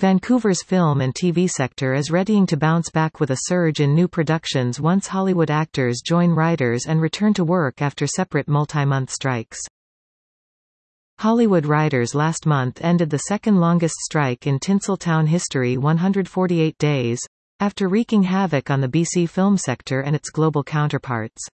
Vancouver's film and TV sector is readying to bounce back with a surge in new productions once Hollywood actors join writers and return to work after separate multi-month strikes. Hollywood writers last month ended the second longest strike in Tinseltown history, 148 days, after wreaking havoc on the BC film sector and its global counterparts.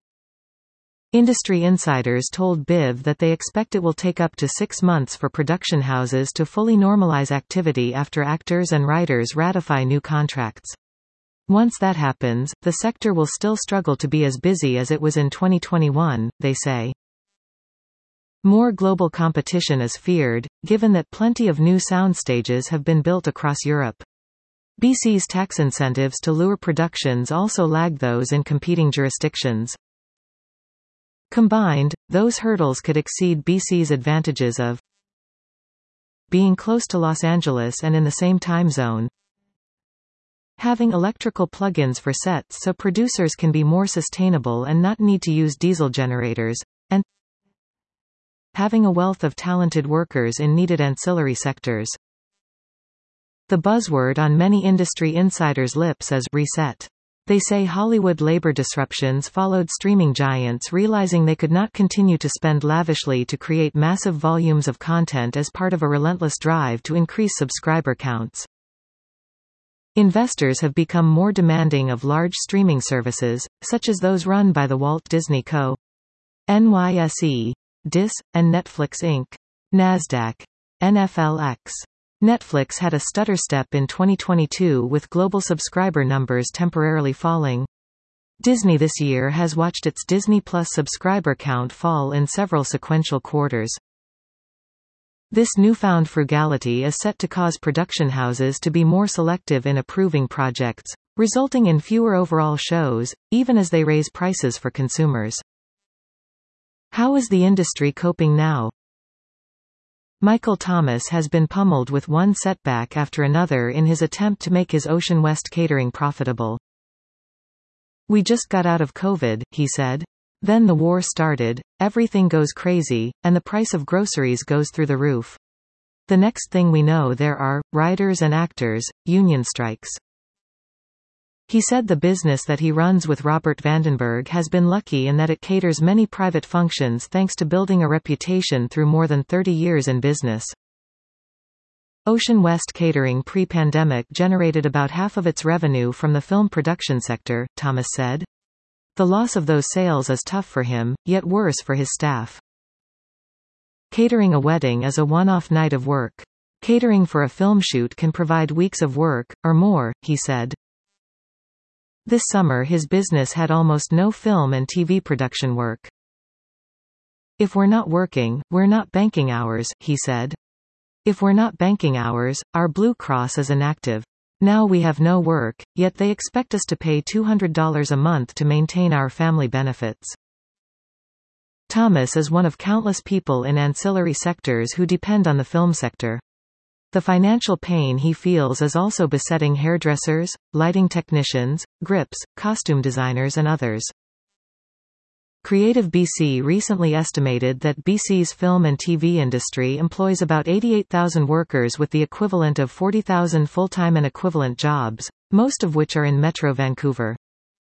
Industry insiders told BIV that they expect it will take up to 6 months for production houses to fully normalize activity after actors and writers ratify new contracts. Once that happens, the sector will still struggle to be as busy as it was in 2021, they say. More global competition is feared, given that plenty of new sound stages have been built across Europe. BC's tax incentives to lure productions also lag those in competing jurisdictions. Combined, those hurdles could exceed BC's advantages of being close to Los Angeles and in the same time zone, having electrical plug-ins for sets so producers can be more sustainable and not need to use diesel generators, and having a wealth of talented workers in needed ancillary sectors. The buzzword on many industry insiders' lips is reset. They say Hollywood labor disruptions followed streaming giants realizing they could not continue to spend lavishly to create massive volumes of content as part of a relentless drive to increase subscriber counts. Investors have become more demanding of large streaming services, such as those run by the Walt Disney Co. NYSE, DIS, and Netflix Inc. NASDAQ. NFLX. Netflix had a stutter step in 2022 with global subscriber numbers temporarily falling. Disney this year has watched its Disney Plus subscriber count fall in several sequential quarters. This newfound frugality is set to cause production houses to be more selective in approving projects, resulting in fewer overall shows, even as they raise prices for consumers. How is the industry coping now? Michael Thomas has been pummeled with one setback after another in his attempt to make his Ocean West catering profitable. "We just got out of COVID," he said. "Then the war started, everything goes crazy, and the price of groceries goes through the roof. The next thing we know there are, writers and actors, union strikes." He said the business that he runs with Robert Vandenberg has been lucky in that it caters many private functions thanks to building a reputation through more than 30 years in business. Ocean West Catering pre-pandemic generated about half of its revenue from the film production sector, Thomas said. The loss of those sales is tough for him, yet worse for his staff. Catering a wedding is a one-off night of work. Catering for a film shoot can provide weeks of work, or more, he said. This summer his business had almost no film and TV production work. "If we're not working, we're not banking hours," he said. "If we're not banking hours, our Blue Cross is inactive. Now we have no work, yet they expect us to pay $200 a month to maintain our family benefits." Thomas is one of countless people in ancillary sectors who depend on the film sector. The financial pain he feels is also besetting hairdressers, lighting technicians, grips, costume designers and others. Creative BC recently estimated that BC's film and TV industry employs about 88,000 workers with the equivalent of 40,000 full-time and equivalent jobs, most of which are in Metro Vancouver.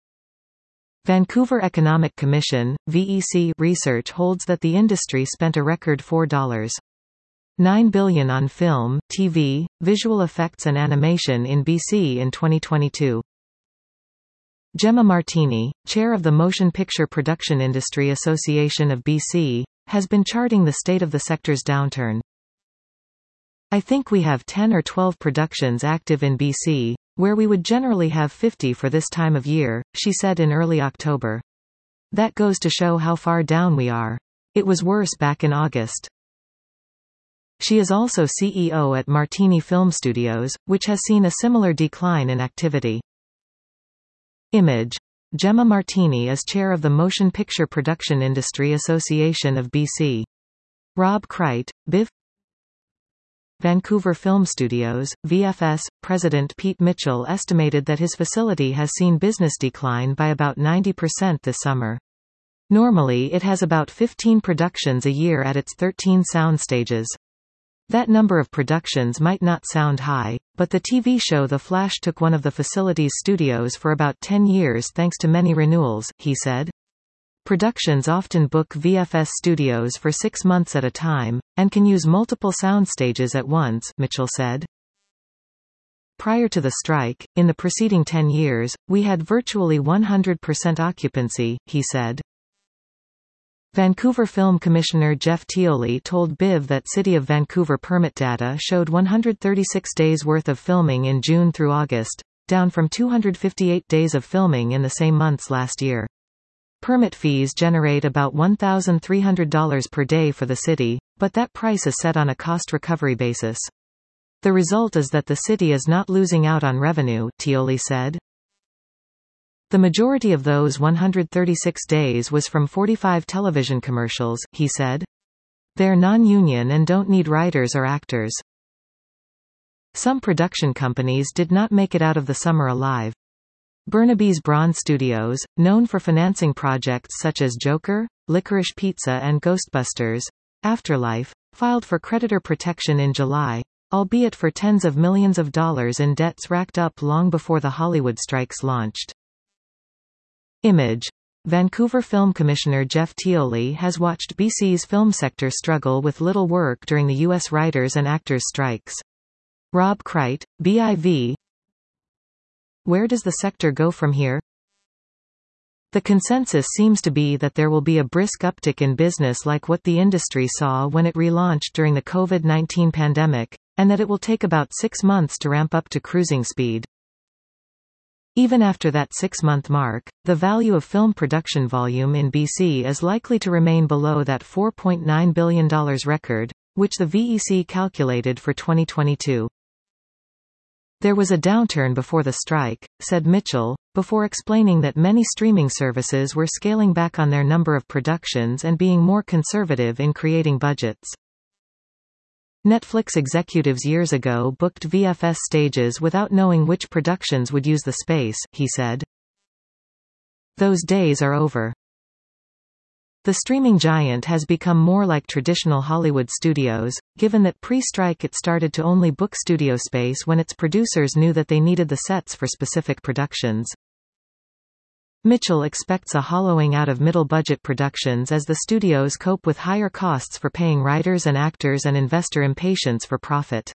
Vancouver Economic Commission, VEC, research holds that the industry spent a record $4.9 billion on film, TV, visual effects and animation in BC in 2022. Gemma Martini, chair of the Motion Picture Production Industry Association of BC, has been charting the state of the sector's downturn. "I think we have 10 or 12 productions active in BC, where we would generally have 50 for this time of year," she said in early October. "That goes to show how far down we are. It was worse back in August." She is also CEO at Martini Film Studios, which has seen a similar decline in activity. Image. Gemma Martini is chair of the Motion Picture Production Industry Association of BC. Rob Kreit, BIV. Vancouver Film Studios, VFS, President Pete Mitchell estimated that his facility has seen business decline by about 90% this summer. Normally it has about 15 productions a year at its 13 sound stages. That number of productions might not sound high, but the TV show The Flash took one of the facility's studios for about 10 years thanks to many renewals, he said. Productions often book VFS studios for 6 months at a time, and can use multiple sound stages at once, Mitchell said. Prior to the strike, in the preceding 10 years, we had virtually 100% occupancy, he said. Vancouver Film Commissioner Jeff Tioli told BIV that City of Vancouver permit data showed 136 days worth of filming in June through August, down from 258 days of filming in the same months last year. Permit fees generate about $1,300 per day for the city, but that price is set on a cost recovery basis. The result is that the city is not losing out on revenue, Tioli said. The majority of those 136 days was from 45 television commercials, he said. They're non-union and don't need writers or actors. Some production companies did not make it out of the summer alive. Burnaby's Braun Studios, known for financing projects such as Joker, Licorice Pizza and Ghostbusters, Afterlife, filed for creditor protection in July, albeit for tens of millions of dollars in debts racked up long before the Hollywood strikes launched. Image. Vancouver Film Commissioner Jeff Tioli has watched BC's film sector struggle with little work during the U.S. writers' and actors' strikes. Rob Kreit, BIV. Where does the sector go from here? The consensus seems to be that there will be a brisk uptick in business like what the industry saw when it relaunched during the COVID-19 pandemic, and that it will take about 6 months to ramp up to cruising speed. Even after that 6-month mark, the value of film production volume in BC is likely to remain below that $4.9 billion record, which the VEC calculated for 2022. There was a downturn before the strike, said Mitchell, before explaining that many streaming services were scaling back on their number of productions and being more conservative in creating budgets. Netflix executives years ago booked VFS stages without knowing which productions would use the space, he said. Those days are over. The streaming giant has become more like traditional Hollywood studios, given that pre-strike it started to only book studio space when its producers knew that they needed the sets for specific productions. Mitchell expects a hollowing out of middle-budget productions as the studios cope with higher costs for paying writers and actors and investor impatience for profit.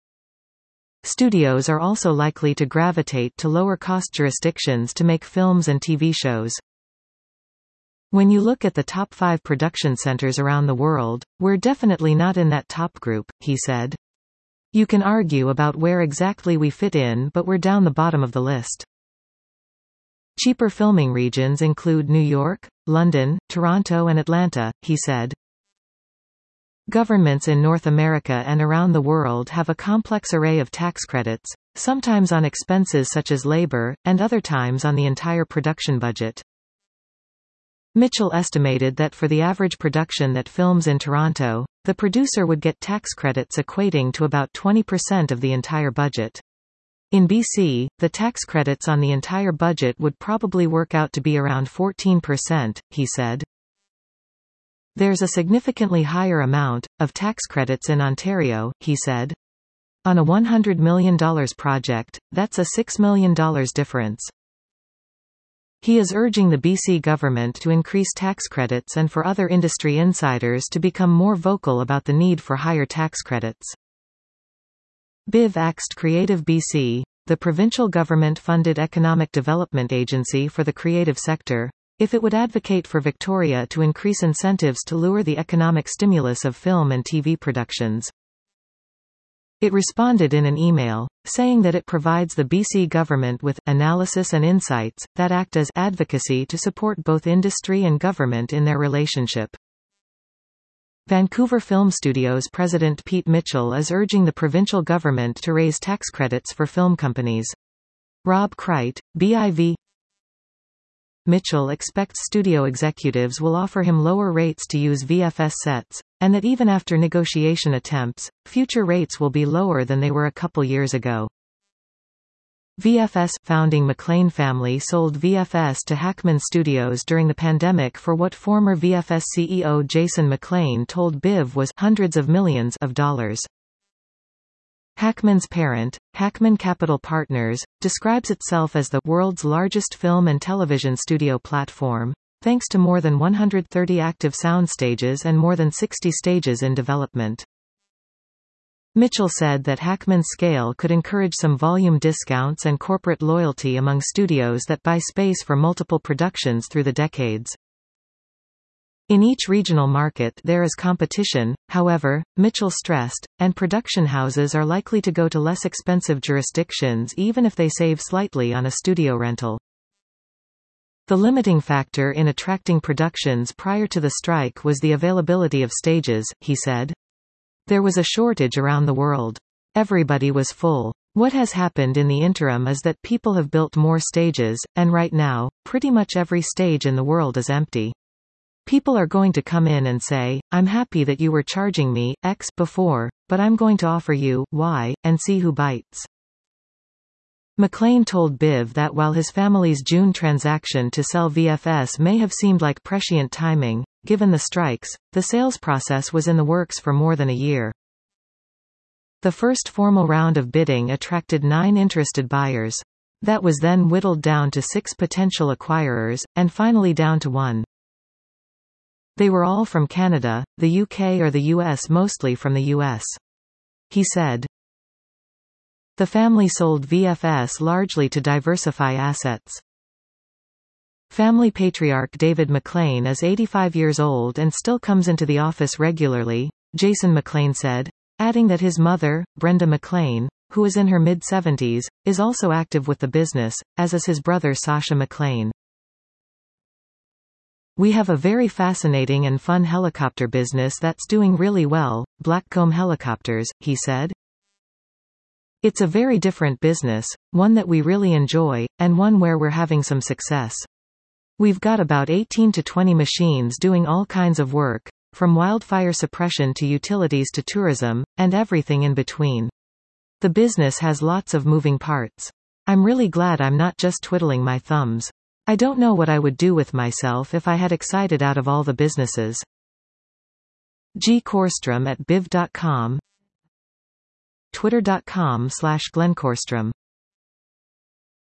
Studios are also likely to gravitate to lower-cost jurisdictions to make films and TV shows. When you look at the top 5 production centers around the world, we're definitely not in that top group, he said. You can argue about where exactly we fit in, but we're down the bottom of the list. Cheaper filming regions include New York, London, Toronto and Atlanta, he said. Governments in North America and around the world have a complex array of tax credits, sometimes on expenses such as labor, and other times on the entire production budget. Mitchell estimated that for the average production that films in Toronto, the producer would get tax credits equating to about 20% of the entire budget. In BC, the tax credits on the entire budget would probably work out to be around 14%, he said. There's a significantly higher amount of tax credits in Ontario, he said. On a $100 million project, that's a $6 million difference. He is urging the BC government to increase tax credits and for other industry insiders to become more vocal about the need for higher tax credits. BIV axed Creative BC, the provincial government-funded economic development agency for the creative sector, if it would advocate for Victoria to increase incentives to lure the economic stimulus of film and TV productions. It responded in an email, saying that it provides the BC government with analysis and insights that act as advocacy to support both industry and government in their relationship. Vancouver Film Studios President Pete Mitchell is urging the provincial government to raise tax credits for film companies. Rob Kreit, BIV. Mitchell expects studio executives will offer him lower rates to use VFS sets, and that even after negotiation attempts, future rates will be lower than they were a couple years ago. VFS founding McLean family sold VFS to Hackman Studios during the pandemic for what former VFS CEO Jason McLean told BIV was hundreds of millions of dollars. Hackman's parent, Hackman Capital Partners, describes itself as the world's largest film and television studio platform, thanks to more than 130 active sound stages and more than 60 stages in development. Mitchell said that Hackman's scale could encourage some volume discounts and corporate loyalty among studios that buy space for multiple productions through the decades. In each regional market there is competition, however, Mitchell stressed, and production houses are likely to go to less expensive jurisdictions even if they save slightly on a studio rental. The limiting factor in attracting productions prior to the strike was the availability of stages, he said. There was a shortage around the world. Everybody was full. What has happened in the interim is that people have built more stages, and right now, pretty much every stage in the world is empty. People are going to come in and say, I'm happy that you were charging me X before, but I'm going to offer you Y, and see who bites. McLean told BIV that while his family's June transaction to sell VFS may have seemed like prescient timing, given the strikes, the sales process was in the works for more than a year. The first formal round of bidding attracted 9 interested buyers. That was then whittled down to 6 potential acquirers, and finally down to 1. They were all from Canada, the UK or the US, mostly from the US. He said. The family sold VFS largely to diversify assets. Family patriarch David McLean is 85 years old and still comes into the office regularly, Jason McLean said, adding that his mother, Brenda McLean, who is in her mid-70s, is also active with the business, as is his brother Sasha McLean. We have a very fascinating and fun helicopter business that's doing really well, Blackcomb Helicopters, he said. It's a very different business, one that we really enjoy, and one where we're having some success. We've got about 18 to 20 machines doing all kinds of work, from wildfire suppression to utilities to tourism, and everything in between. The business has lots of moving parts. I'm really glad I'm not just twiddling my thumbs. I don't know what I would do with myself if I had excited out of all the businesses. G. Korstrom at BIV.com, Twitter.com/GlenKorstrom